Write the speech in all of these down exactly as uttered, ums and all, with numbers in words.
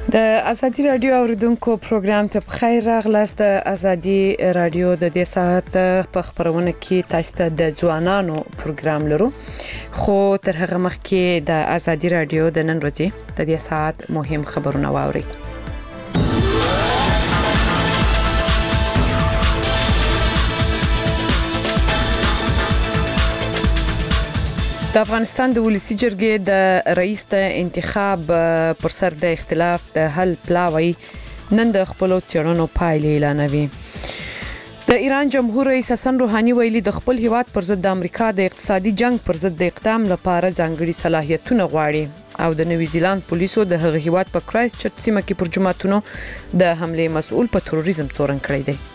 د ازادي رادیو اوریدونکو پروګرام ته بخیر راغلاست. د ازادي رادیو د دې ساعت په خبرونه کې تاسو ته د ځوانانو پروګرام لرو، خو تر هغه مخکې د ازادي رادیو د نن ورځې د دې ساعت مهم خبرونه واوري. د افغانستان د ولسی جرګې د رئیس د انتخاب پر سر د اختلاف د حل پلاوی نن د خپل څېړنو پایلې اعلانوي. د ایران جمهور رئیس حسن روحاني ویلي د خپل هیواد پر ضد د امریکا د اقتصادي جنگ پر ضد د اقدام لپاره ځانګړي صلاحیتونه غواړي او د نیوزیلند پولیسو د هغه هیواد په کرایست چرچ سیمه کې پر جماعتونو د حمله مسؤل په تروریزم تورن کړی دی.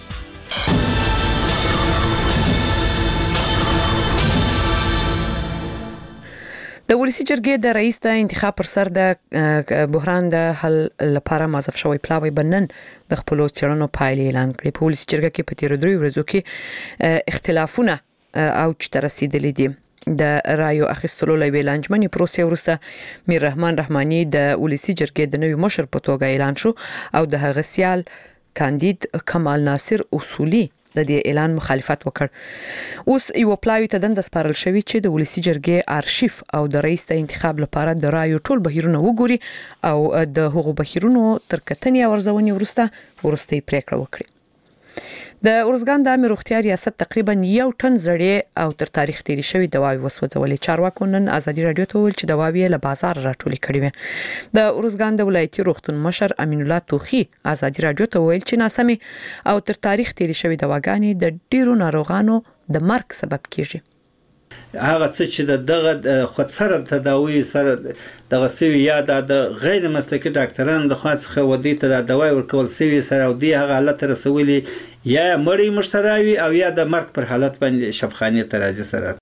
د ولسی جرګې د رئیس د انتخاب پر سر د بحران د حل لپاره مازف شوی پلاوی بنن د خپل څېړنو پایلې اعلان کړې. په ولسی جرګه کې په تیر درې ورځو کې اختلافونه او چې رسیدلې دي. د رایو اخیستلو لوي لانجمنې پروسې وروسته میر رحمان رحماني د ولسی جرګې د نوي مشر په توګه اعلان شو او د هغه سیال کاندید کمال ناصر اصولي د دې اعلان مخالفت وکړ. اوس یو پلاوی ته دند سپارل شوی چې د ولسی جرګې آرشیف او د رئیس د انتخاب لپاره د رایو ټول بهیرونه وګوري او د هغو بهیرونو تر کتنې او ارزونې وروسته ورستي پریکړه وکړي. د ارزګان د امیر روغتیا ریاست تقریبا یو ټن زړې او تر تاریخ تیری شوی دواوی وسوځولې. چارواکو نن ازادي رادیو ته ویل چې دواوی له بازار راټولې کړې وي. د ارزګان د ولایتي روغتون مشر امین الله توخی ازادي رادیو ته ویل چې ناسمي او تر تاریخ تیری شوی دواګانې د ډیرو ناروغانو د مرګ سبب کیږي. هغه څه چې دغه خودسره تداوی سره دغه سوي یا د غیر مسلکي ډاکټرانو د خاصه ودی ته د دوايي ورکول سوي سره او دی هغه حالت رسولي یا مړی مشتراوي او یا د مرګ پر حالت باندې شفخانه ترازی سره.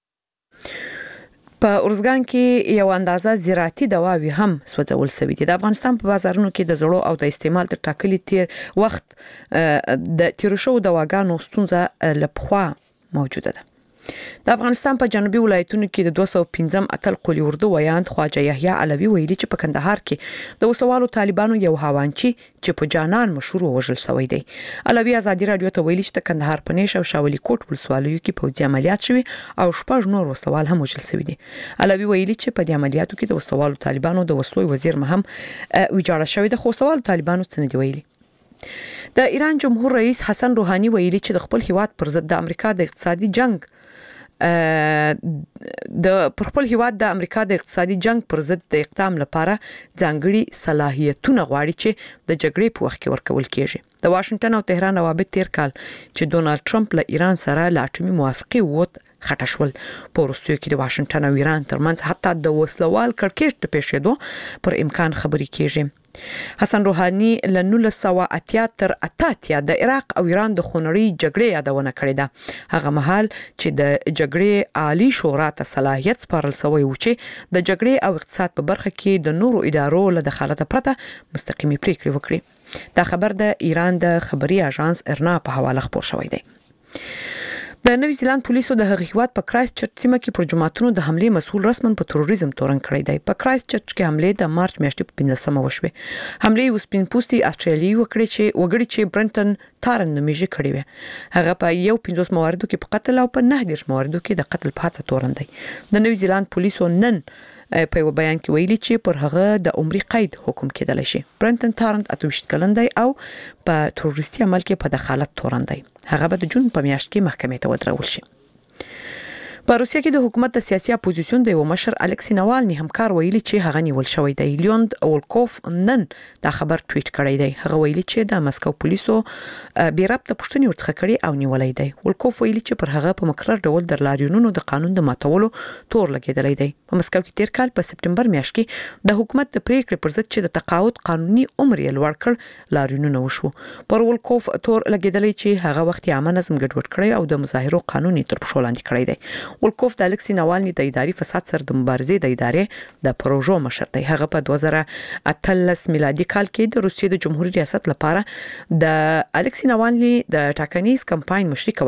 په ارزګان کې یو اندازه زراعتي دواوی هم سوځول شوی دي. د افغانستان په بازارونو کې د زړو او د استعمال تر ټاکلي تیر وخت د تیر شو دواګانو ستونزه لپخوا موجوده ده. د افغانستان په جنوبي ولایتونو کې د دوه سوه او پنځم اتل قلی اردو ویاند خواجه یحیی علوی ویلي چې په کندهار کې د وسوالو طالبانو یو هاوانچی چې په جانان مشهور وژل شوی دی. علوی ازادي رادیو ته ویلي چې د کندهار په نیش او شاولی کوټ ولسوالیو کې پوځي عملیات شوي او شپږ نور وسوال هم وژل شوي دي. علوی ویلي چې په دې عملیاتو کې د وسوالو طالبانو د وسلو وزیر مهم ویجاړه شوی د وسوالو طالبانو څخه دی ویلي. د ایران جمهور رئیس حسن روحاني ویلي چې د خپل هیواد پر ضد د امریکا د اقتصادي جنگ د پر خپل هیواد د امریکا د اقتصادي جنگ پر ضد د اقدام لپاره ځانګړي صلاحیتونه غواړي چې د جګړې په وخت کې ورکول کیږي. د واشنگټن او تهران روابط تیر کال چې ډونالد ټرمپ له ایران سره لا اټومي موافقه ووت خټه شول. په وروستیو کې د واشنگټن او ایران ترمنځ حتی د وسلوال کړکېچ د پیښېدو پر امکان خبرې کیږي. حسن روحاني له نولس سوه اتیا تر اتیا د عراق او ایران د خونړۍ جګړې یادونه کړې ده. هغه مهال چې د جګړې عالی شورا ته صلاحیت سپارل شوی و چې د جګړې او اقتصاد په برخه کې د نورو ادارو له دخالت پرته مستقیمي پریکړې وکړي. دا خبر د ایران د خبري اژانس ارنا په حواله خبر شوی دی. د نیوزیلند پولیسو د هغه هیواد په کرایست چرچ سیمه کې پر جماعتونو د حمله مسؤل رسماً په تروریزم تورن کړی دی. په کرایست چرچ کې حمله د مارچ میاشتې په پنځمه وشوه. حمله یو سپین پوستي استرالیایي وکړي چې وګړي چې برنټن تارن نومیږي کړی و. هغه په یو پنځوس مواردو کې په قتل او په نه دیرش مواردو کې د قتل په هڅه تورن دی. د نیوزیلند پولیسو نن په یو بیان کې ویلي چې پر هغه د عمري قید حکم کېدل شي. برنټن تارن اته ویشت کلن دی او په تروریستي عمل کې په دخالت تورن دی. هغه به د جون په میاشت کې محکمې ته ودرول شي. په روسیه کې د حکومت د سیاسي اپوزیسیون د یو مشر الکسی ناوالني همکار ویلي چې هغه نیول شوی دی. لیوند اولکوف نن دا خبر ټویټ کړی دی. هغه ویلي چې د مسکو پولیسو بې ربطه پوښتنې ورڅخه کړي او نیولای دی. اولکوف ویلي چې پر هغه په مقرر ډول د لاریونونو د قانون د ماتولو تور لګیدلی دی. په مسکو کې تیر کال په سپټمبر میاشت کې د حکومت د پریکړې پر ضد چې د تقاعد قانوني عمر یې لوړ کړ لاریونونه وشو. پر اولکوف تور لګیدلی چې هغه وخت یې عامه نظم ګډوډ کړی او د مظاهرو قانوني تر پښو لاندې کړی دی. ولکوف د الکسی ناوالني د اداري فساد سره د مبارزې د ادارې د پروژو مشر دی. هغه په دوه زره اتلس میلادي کال کې د روسیې د جمهوریت ریاست لپاره د الکسی ناوالني د ټاکنیز کمپاین مشري کوله.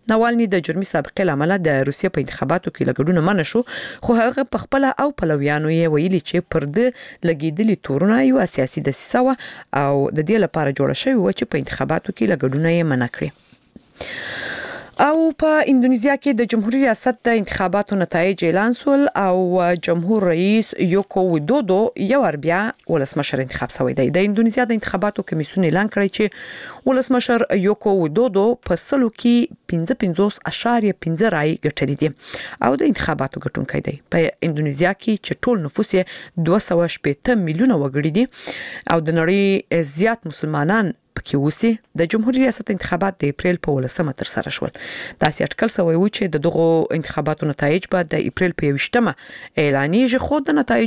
ناوالني د جرمي سابقې لامل د روسیې په انتخاباتو کې لګډونه منع شو خو هغه په خپل او پلویانو یې ویلي چې پر د لګیدلي تورونه یو سیاسي دسیسه و او د دې لپاره جوړ شوی و چې په انتخاباتو کې لګډونه یې منع کړي. او په اندونیزیا کې د جمهوریت ریاست د انتخاباتو نتایج اعلان سول او جمهور رئیس یوکو ویدودو یو اربیا ولسمشر انتخاب شوی دی. د اندونیزیا د انتخاباتو کمیسیون اعلان کړی چې ولسمشر یوکو ویدودو په سلو کې پنځه پنځوس اشاریه پنځه رای ګټلې دي او د انتخاباتو ګټونکی دی. په اندونیزیا کې چې ټول نفوس یې دوه سوه شپږ میلیونه وګړي دي او د نړۍ زیات مسلمانان پکې اوسي. د جمهوریت ریاست انتخابات د اپریل په ولسمه تر سره شول. داسې اټکل شوی و چې د دغه انتخاباتو نتایج به د اپریل په یویشتمه اعلانېږي خو د نتایج